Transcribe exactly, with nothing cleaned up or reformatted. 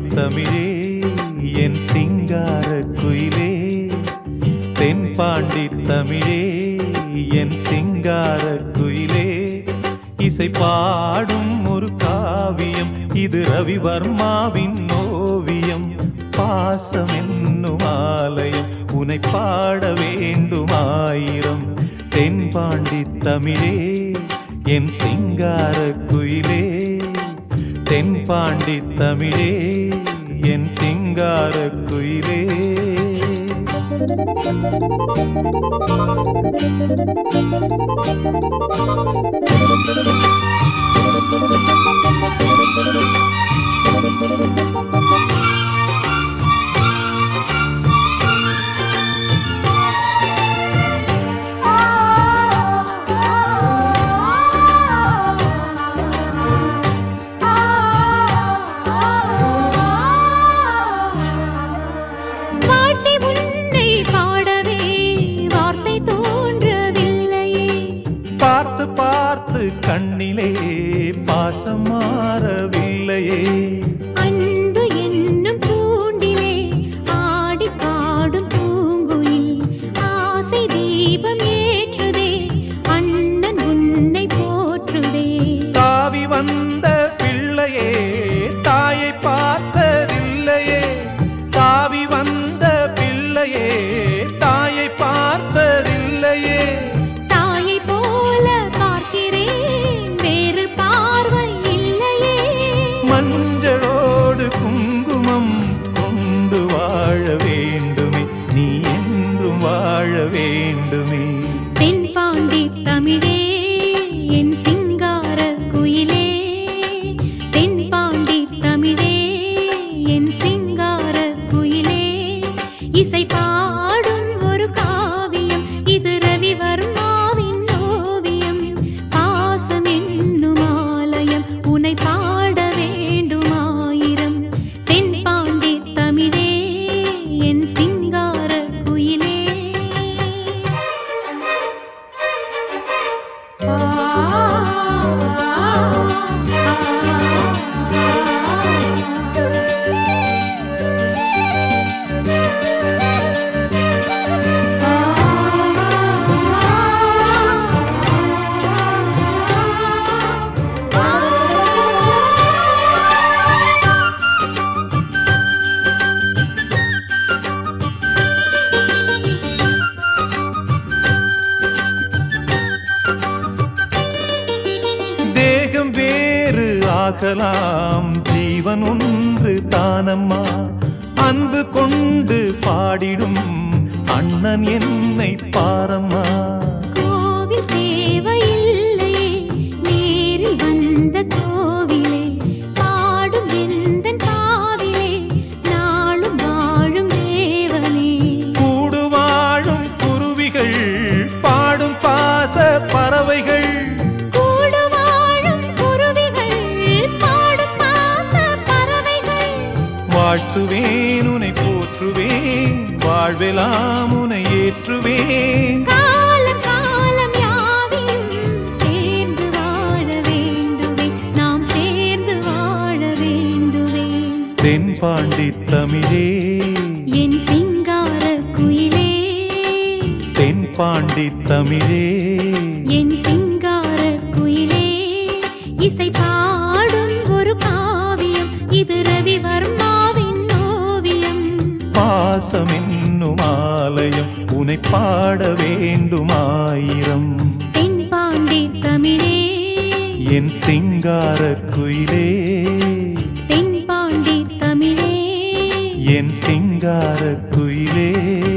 தமிழே என் சிங்கார குயிலே தென்பாண்டி தமிழே என் சிங்கார குயிலே இசை பாடும் ஒரு காவியம் இது ரவிவர்மாவின் ஓவியம் பாசம் என்னும் ஆலயம் உனை பாட வேண்டும் ஆயிரம் தென்பாண்டி தமிழே என் சிங்கார குயிலே தென்பாண்டி தமிழே என் சிங்கார குயிலே பார்த்து பார்த்து கண்ணிலே பாசம் மாறவில்லையே அன்பு என்னும் தூண்டிலே ஆடி பாடும் பூங்குயில் ஆசை தீபம் ஏற்றுதே அண்ணன் உன்னை போற்றுதே தாவி வந்த பிள்ளையே தாயை பார்த்ததில்லையே தாவி வந்த பிள்ளையே தாயை பார்த்ததில்லையே மஞ்சளோடு குங்குமம் கொண்டு வாழ வேண்டுமே நீ என்றும் வாழ வேண்டுமே தென்பாண்டி தமிழே என் சிங்கார குயிலே தென்பாண்டி தமிழே என் சிங்கார குயிலே இசை பாடும் ஒரு காவியம் இது ரவிவர்மாவின் ஓவியம் பாசம் என்னும் ஆலயம் உனை பாட தேகம் வேறு ஆகலாம் ஜீவன் ஒன்று தானம்மா அன்பு கொண்டு பாடிடும் அண்ணன் என்னை பாரம்மா கோவில் தேவையில்லையே நேரில் வந்த கோவிலே பாடும் எந்தன் பாவிலே நாளும் வாழும் தேவனே கூடு வாழும் குருவிகள் பாடும் பாச பறவைகள் வாழ்த்துவேன் உனை போற்றுவேன் வாழ்வெல்லாம் உனை ஏற்றுவேன் காலம் காலம் யாவையும் சேர்ந்து வாழ வேண்டுவே நாம் சேர்ந்து வாழ வேண்டுவே தென்பாண்டி தமிழே என் சிங்கார குயிலே தென்பாண்டி தமிழே என் சிங்கார குயிலே இசை பாடும் ஒரு காவியம் இது ரவிவர்மாவின் ஓவியம் பாசம் என்னும் ஆலயம் உனை பாட வேண்டும் ஆயிரம் தென்பாண்டி தமிழே என் சிங்கார குயிலே தென்பாண்டி தமிழே என் சிங்கார குயிலே